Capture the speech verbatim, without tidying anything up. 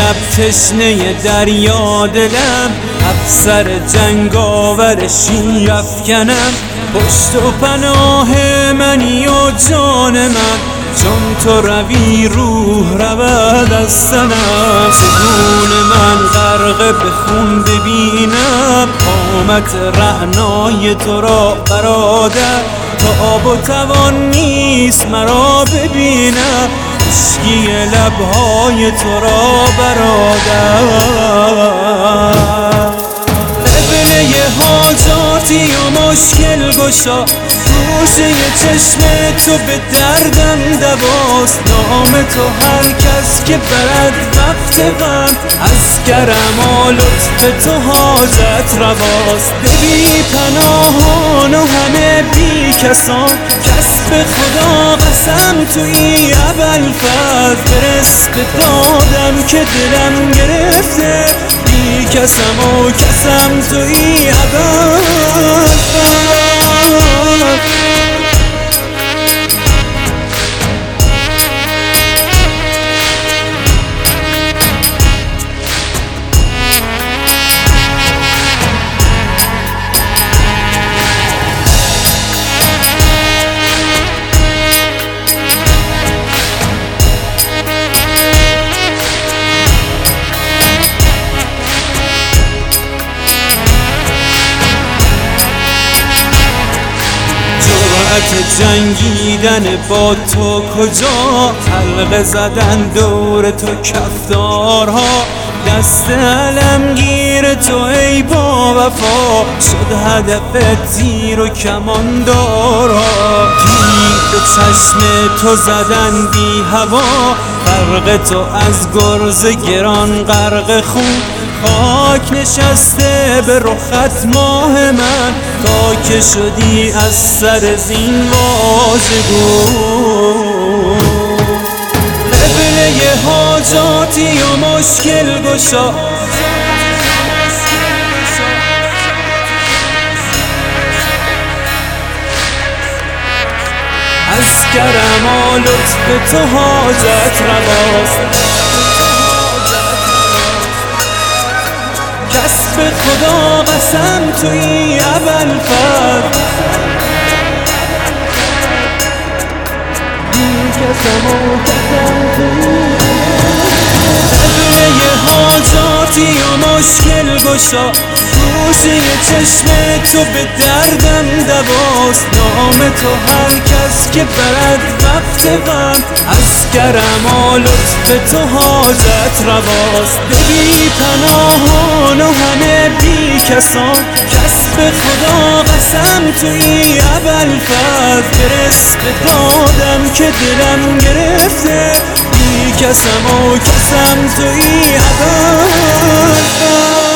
شب تشنه دریا دلم، افسر جنگاور شیر افکنم. پشت و پناه منی و جان من، چون تو روی روح رود از تنم. چگونه من غرق به خون ببینم قامت رعنای تو را برادر. تاب و توان نیست مرا ببینم اشکی لبهای تو را برادر. قبله حاجاتی و مشکل گشا، گوشه چشم تو به دردم دواست. نام تو هر کس که برد وقت غم، از کرم و لطف تو حاجت رواست. به بی پناهان و همه بی کسان، کسب خدا قسم توی ابوالفضل. برست دادم که دلم گرفته، بی کسم و کسم توی ابوالفضل. جنگیدن با تو کجا، حلقه زدن دور تو کفتارها. دست علمگیر تو ای با وفا، شد هدف تیر و کماندارها. تیر به چشم تو زدن بی هوا، فرق تو از گرز گران غرق خون. خاک نشسته به رخت ماه من، تا که شدی از سر زین واژگون. قبله حاجاتی و مشکل گشا، از کرم و لطف تو حاجت رواست. کسب خدا قسم توی ابوالفضل، بی کسم و کسم توی قبله حاجاتی و مشکل گشا، گوشه چشم تو به دردم دواست. نام تو هر کس که برد وقت غم، از کرم و لطف تو حاجت رواست. به بی پناهان و همه بی کسان، کسب خدا قسم توی ابوالفضل. برست دادم که دلم گرفته، بی کسم و کسم توی ابوالفضل.